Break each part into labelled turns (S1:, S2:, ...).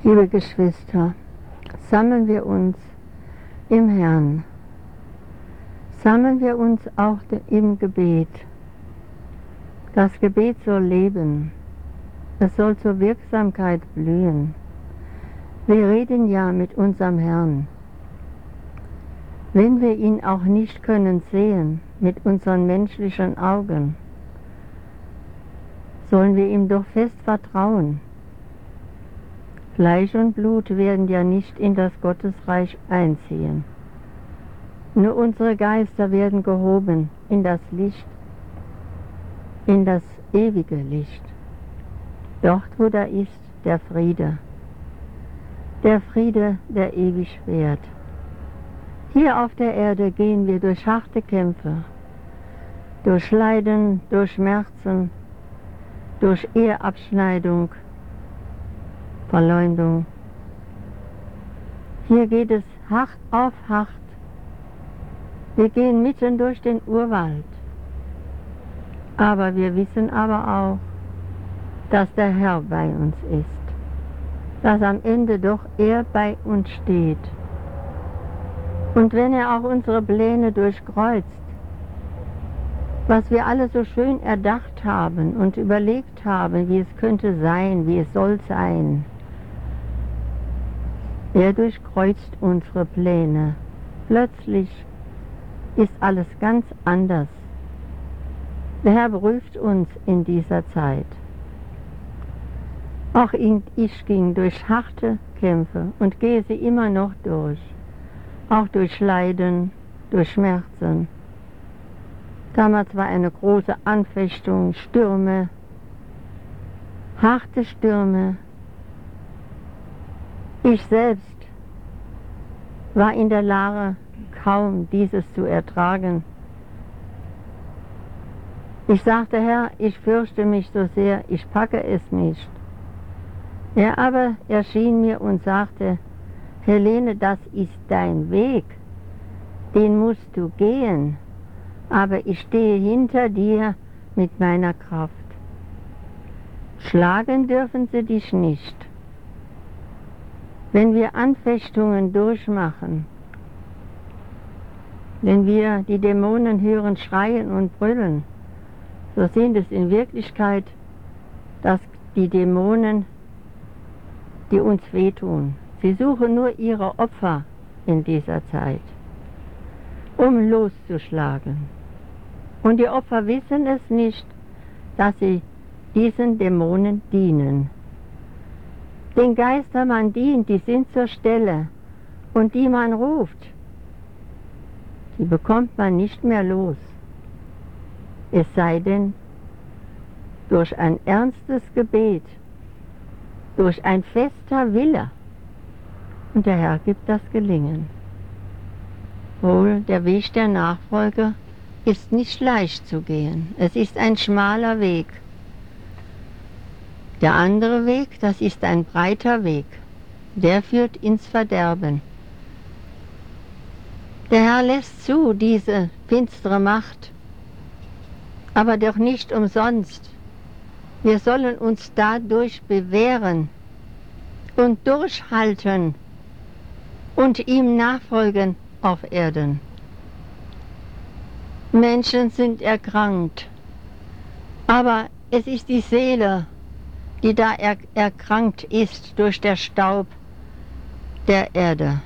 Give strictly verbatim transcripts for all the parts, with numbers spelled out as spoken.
S1: Liebe Geschwister, sammeln wir uns im Herrn, sammeln wir uns auch im Gebet. Das Gebet soll leben, es soll zur Wirksamkeit blühen. Wir reden ja mit unserem Herrn. Wenn wir ihn auch nicht können sehen mit unseren menschlichen Augen, sollen wir ihm doch fest vertrauen. Fleisch und Blut werden ja nicht in das Gottesreich einziehen. Nur unsere Geister werden gehoben in das Licht, in das ewige Licht. Dort, wo da ist der Friede, der Friede, der ewig währt. Hier auf der Erde gehen wir durch harte Kämpfe, durch Leiden, durch Schmerzen, durch Eheabschneidung, Verleumdung. Hier geht es hart auf hart. Wir gehen mitten durch den Urwald. Aber wir wissen aber auch, dass der Herr bei uns ist. Dass am Ende doch er bei uns steht. Und wenn er auch unsere Pläne durchkreuzt, was wir alle so schön erdacht haben und überlegt haben, wie es könnte sein, wie es soll sein, er durchkreuzt unsere Pläne. Plötzlich ist alles ganz anders. Der Herr prüft uns in dieser Zeit. Auch ich ging durch harte Kämpfe und gehe sie immer noch durch. Auch durch Leiden, durch Schmerzen. Damals war eine große Anfechtung, Stürme, harte Stürme. Ich selbst war in der Lage, kaum dieses zu ertragen. Ich sagte, Herr, ich fürchte mich so sehr, ich packe es nicht. Er aber erschien mir und sagte, Helene, das ist dein Weg, den musst du gehen, aber ich stehe hinter dir mit meiner Kraft. Schlagen dürfen sie dich nicht. Wenn wir Anfechtungen durchmachen, wenn wir die Dämonen hören schreien und brüllen, so sind es in Wirklichkeit, dass die Dämonen, die uns wehtun. Sie suchen nur ihre Opfer in dieser Zeit, um loszuschlagen. Und die Opfer wissen es nicht, dass sie diesen Dämonen dienen. Den Geister man dient, die sind zur Stelle, und die man ruft, die bekommt man nicht mehr los. Es sei denn, durch ein ernstes Gebet, durch ein fester Wille. Und der Herr gibt das Gelingen. Wohl, der Weg der Nachfolge ist nicht leicht zu gehen. Es ist ein schmaler Weg. Der andere Weg, das ist ein breiter Weg. Der führt ins Verderben. Der Herr lässt zu, diese finstere Macht, aber doch nicht umsonst. Wir sollen uns dadurch bewähren und durchhalten und ihm nachfolgen auf Erden. Menschen sind erkrankt, aber es ist die Seele, die da er erkrankt ist durch den Staub der Erde.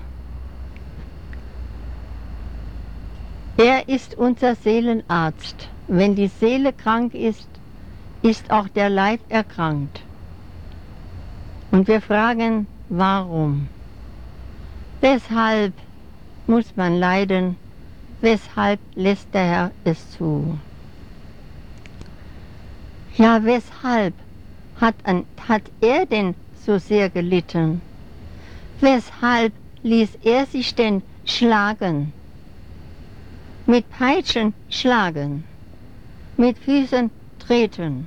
S1: Er ist unser Seelenarzt. Wenn die Seele krank ist, ist auch der Leib erkrankt. Und wir fragen, warum? Weshalb muss man leiden? Weshalb lässt der Herr es zu? Ja, weshalb hat, an, hat er denn so sehr gelitten? Weshalb ließ er sich denn schlagen? Mit Peitschen schlagen, mit Füßen treten,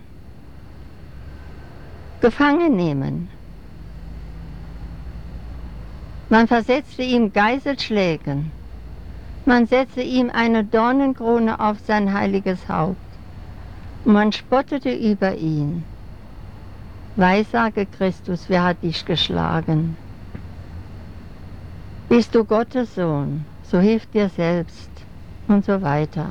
S1: gefangen nehmen. Man versetzte ihm Geiselschlägen, man setzte ihm eine Dornenkrone auf sein heiliges Haupt und man spottete über ihn. Weissage Christus, wer hat dich geschlagen? Bist du Gottes Sohn, so hilf dir selbst und so weiter.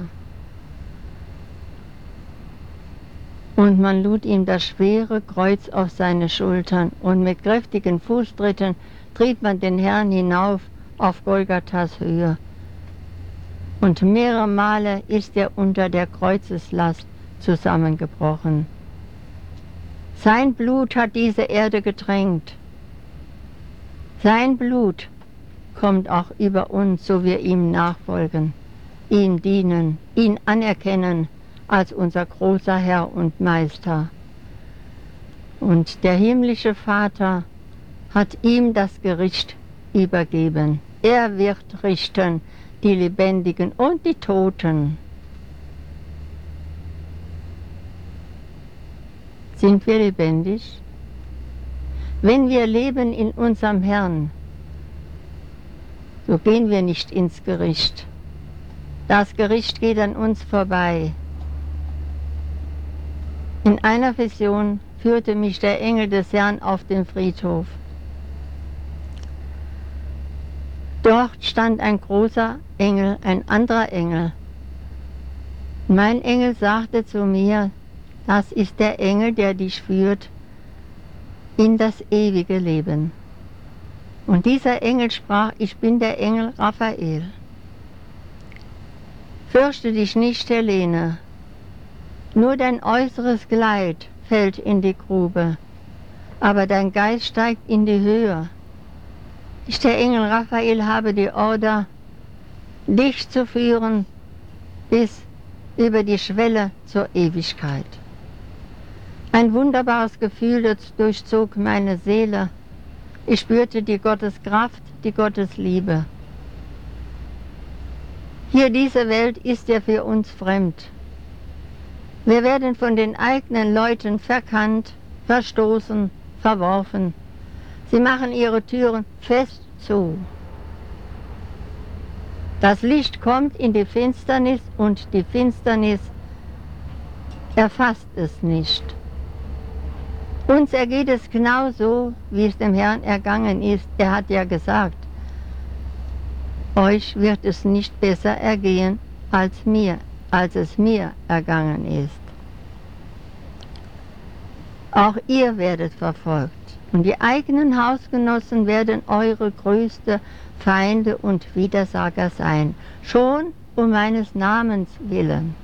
S1: Und man lud ihm das schwere Kreuz auf seine Schultern und mit kräftigen Fußtritten trieb man den Herrn hinauf auf Golgathas Höhe. Und mehrere Male ist er unter der Kreuzeslast zusammengebrochen. Sein Blut hat diese Erde getränkt. Sein Blut kommt auch über uns, so wir ihm nachfolgen, ihm dienen, ihn anerkennen als unser großer Herr und Meister. Und der himmlische Vater hat ihm das Gericht übergeben. Er wird richten die Lebendigen und die Toten. Sind wir lebendig? Wenn wir leben in unserem Herrn, so gehen wir nicht ins Gericht. Das Gericht geht an uns vorbei. In einer Vision führte mich der Engel des Herrn auf den Friedhof. Dort stand ein großer Engel, ein anderer Engel. Mein Engel sagte zu mir, das ist der Engel, der dich führt in das ewige Leben. Und dieser Engel sprach, ich bin der Engel Raphael. Fürchte dich nicht, Helene, nur dein äußeres Kleid fällt in die Grube, aber dein Geist steigt in die Höhe. Ich, der Engel Raphael, habe die Order, dich zu führen bis über die Schwelle zur Ewigkeit. Ein wunderbares Gefühl durchzog meine Seele. Ich spürte die Gotteskraft, die Gottesliebe. Hier diese Welt ist ja für uns fremd. Wir werden von den eigenen Leuten verkannt, verstoßen, verworfen. Sie machen ihre Türen fest zu. Das Licht kommt in die Finsternis und die Finsternis erfasst es nicht. Uns ergeht es genauso, wie es dem Herrn ergangen ist. Er hat ja gesagt, euch wird es nicht besser ergehen als mir, als es mir ergangen ist. Auch ihr werdet verfolgt und die eigenen Hausgenossen werden eure größte Feinde und Widersager sein, schon um meines Namens willen.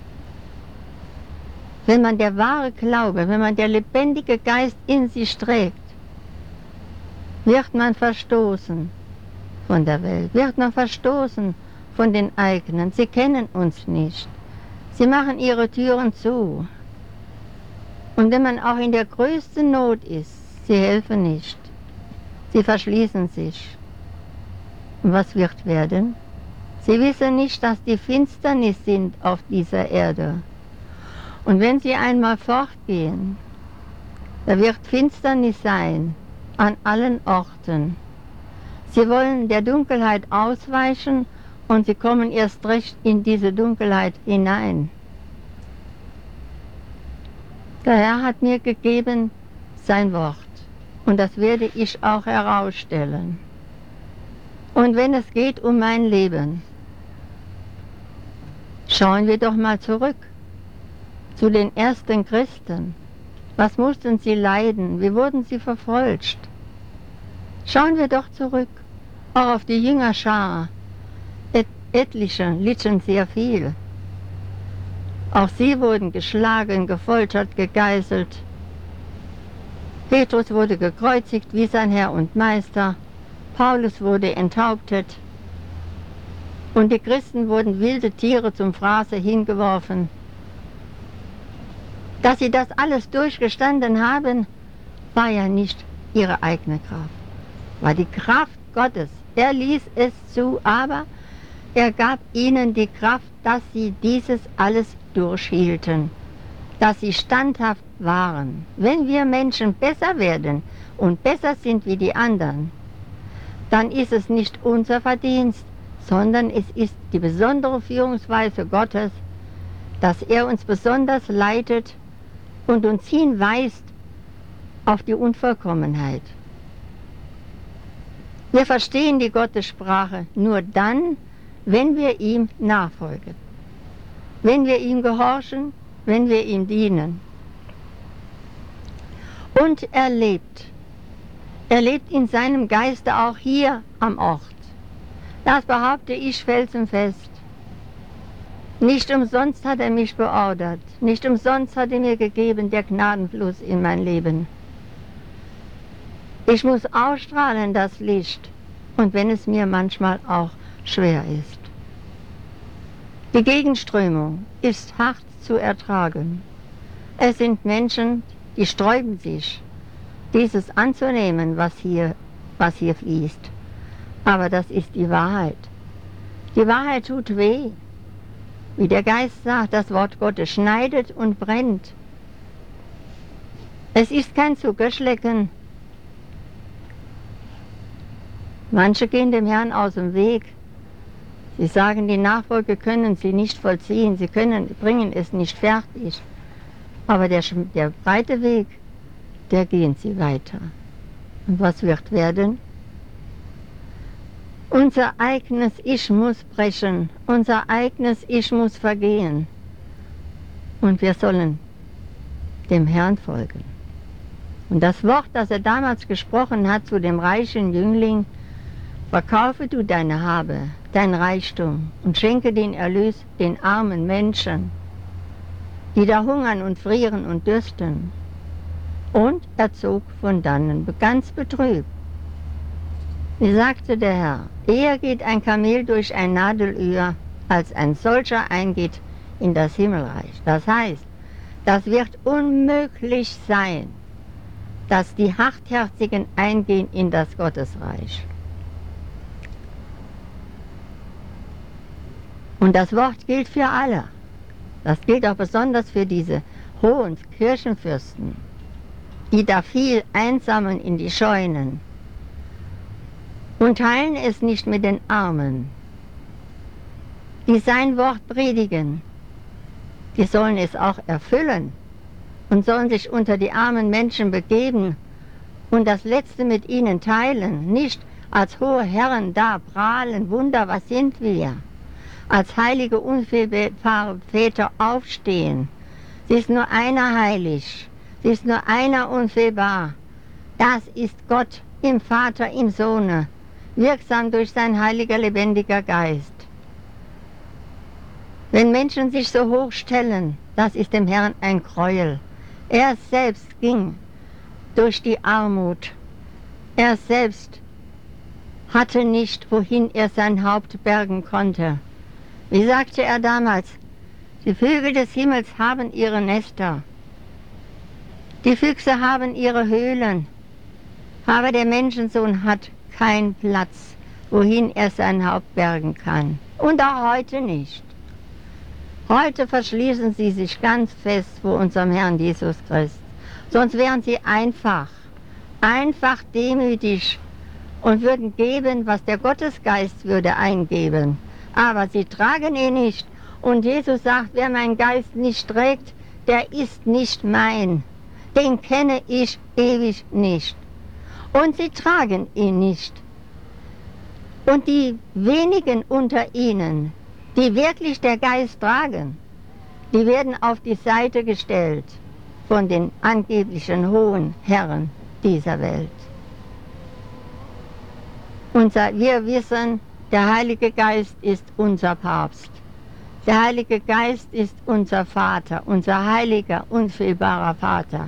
S1: Wenn man der wahre Glaube, wenn man der lebendige Geist in sich trägt, wird man verstoßen von der Welt, wird man verstoßen von den eigenen. Sie kennen uns nicht. Sie machen ihre Türen zu. Und wenn man auch in der größten Not ist, sie helfen nicht. Sie verschließen sich. Und was wird werden? Sie wissen nicht, dass die Finsternis sind auf dieser Erde. Und wenn sie einmal fortgehen, da wird Finsternis sein an allen Orten. Sie wollen der Dunkelheit ausweichen und sie kommen erst recht in diese Dunkelheit hinein. Der Herr hat mir gegeben sein Wort und das werde ich auch herausstellen. Und wenn es geht um mein Leben, schauen wir doch mal zurück zu den ersten Christen. Was mussten sie leiden? Wie wurden sie verfolgt? Schauen wir doch zurück, auch auf die Jüngerschar. Et etliche litten sehr viel. Auch sie wurden geschlagen, gefoltert, gegeißelt. Petrus wurde gekreuzigt wie sein Herr und Meister. Paulus wurde enthauptet. Und die Christen wurden wilde Tiere zum Fraße hingeworfen. Dass sie das alles durchgestanden haben, war ja nicht ihre eigene Kraft, war die Kraft Gottes. Er ließ es zu, aber er gab ihnen die Kraft, dass sie dieses alles durchhielten, dass sie standhaft waren. Wenn wir Menschen besser werden und besser sind wie die anderen, dann ist es nicht unser Verdienst, sondern es ist die besondere Führungsweise Gottes, dass er uns besonders leitet und uns hinweist, auf die Unvollkommenheit. Wir verstehen die Gottessprache nur dann, wenn wir ihm nachfolgen, wenn wir ihm gehorchen, wenn wir ihm dienen. Und er lebt. Er lebt in seinem Geiste auch hier am Ort. Das behaupte ich felsenfest. Nicht umsonst hat er mich beordert, nicht umsonst hat er mir gegeben, der Gnadenfluss in mein Leben. Ich muss ausstrahlen das Licht, und wenn es mir manchmal auch schwer ist. Die Gegenströmung ist hart zu ertragen. Es sind Menschen, die sträuben sich, dieses anzunehmen, was hier, was hier fließt. Aber das ist die Wahrheit. Die Wahrheit tut weh. Wie der Geist sagt, das Wort Gottes schneidet und brennt. Es ist kein Zuckerschlecken. Manche gehen dem Herrn aus dem Weg. Sie sagen, die Nachfolge können sie nicht vollziehen, sie können, bringen es nicht fertig. Aber der, der breite Weg, der gehen sie weiter. Und was wird werden? Unser eigenes Ich muss brechen, unser eigenes Ich muss vergehen. Und wir sollen dem Herrn folgen. Und das Wort, das er damals gesprochen hat zu dem reichen Jüngling, verkaufe du deine Habe, dein Reichtum und schenke den Erlös den armen Menschen, die da hungern und frieren und dürsten. Und er zog von dannen, ganz betrübt. Wie sagte der Herr, eher geht ein Kamel durch ein Nadelöhr, als ein solcher eingeht in das Himmelreich. Das heißt, das wird unmöglich sein, dass die Hartherzigen eingehen in das Gottesreich. Und das Wort gilt für alle. Das gilt auch besonders für diese hohen Kirchenfürsten, die da viel einsammeln in die Scheunen und teilen es nicht mit den Armen, die sein Wort predigen. Die sollen es auch erfüllen und sollen sich unter die armen Menschen begeben und das Letzte mit ihnen teilen, nicht als hohe Herren da prahlen, Wunder, was sind wir? Als heilige unfehlbare Väter aufstehen. Sie ist nur einer heilig, sie ist nur einer unfehlbar. Das ist Gott im Vater, im Sohne, wirksam durch sein heiliger, lebendiger Geist. Wenn Menschen sich so hoch stellen, das ist dem Herrn ein Gräuel. Er selbst ging durch die Armut. Er selbst hatte nicht, wohin er sein Haupt bergen konnte. Wie sagte er damals, die Vögel des Himmels haben ihre Nester, die Füchse haben ihre Höhlen, aber der Menschensohn hat keinen Platz, wohin er sein Haupt bergen kann. Und auch heute nicht. Heute verschließen sie sich ganz fest vor unserem Herrn Jesus Christus. Sonst wären sie einfach, einfach demütig und würden geben, was der Gottesgeist würde eingeben. Aber sie tragen ihn nicht. Und Jesus sagt, wer meinen Geist nicht trägt, der ist nicht mein. Den kenne ich ewig nicht. Und sie tragen ihn nicht. Und die wenigen unter ihnen, die wirklich der Geist tragen, die werden auf die Seite gestellt von den angeblichen hohen Herren dieser Welt. Und wir wissen, der Heilige Geist ist unser Papst. Der Heilige Geist ist unser Vater, unser heiliger, unfehlbarer Vater.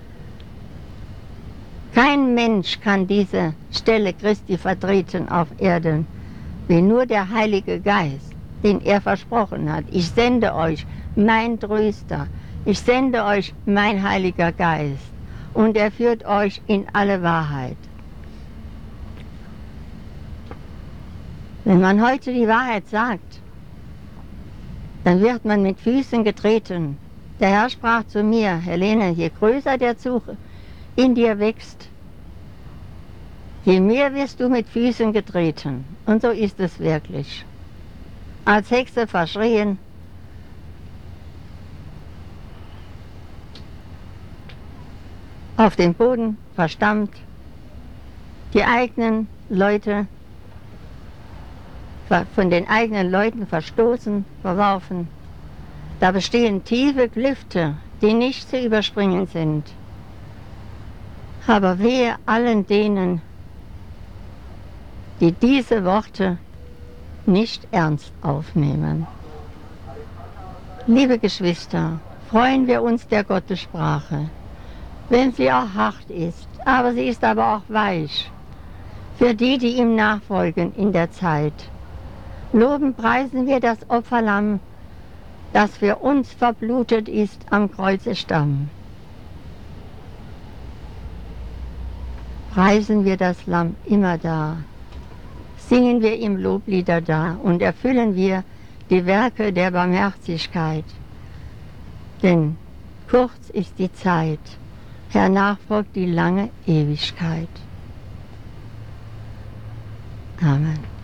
S1: Kein Mensch kann diese Stelle Christi vertreten auf Erden, wie nur der Heilige Geist, den er versprochen hat. Ich sende euch mein Tröster, ich sende euch mein Heiliger Geist und er führt euch in alle Wahrheit. Wenn man heute die Wahrheit sagt, dann wird man mit Füßen getreten. Der Herr sprach zu mir, Helene, je größer der Zug in dir wächst, je mehr wirst du mit Füßen getreten. Und so ist es wirklich. Als Hexe verschrien, auf den Boden verstammt, die eigenen Leute von den eigenen Leuten verstoßen, verworfen. Da bestehen tiefe Klüfte, die nicht zu überspringen sind. Aber wehe allen denen, die diese Worte nicht ernst aufnehmen. Liebe Geschwister, freuen wir uns der Gottessprache, wenn sie auch hart ist, aber sie ist aber auch weich, für die, die ihm nachfolgen in der Zeit. Loben, preisen wir das Opferlamm, das für uns verblutet ist am Kreuzestamm. Preisen wir das Lamm immer da, singen wir ihm Loblieder da und erfüllen wir die Werke der Barmherzigkeit. Denn kurz ist die Zeit, hernach folgt die lange Ewigkeit. Amen.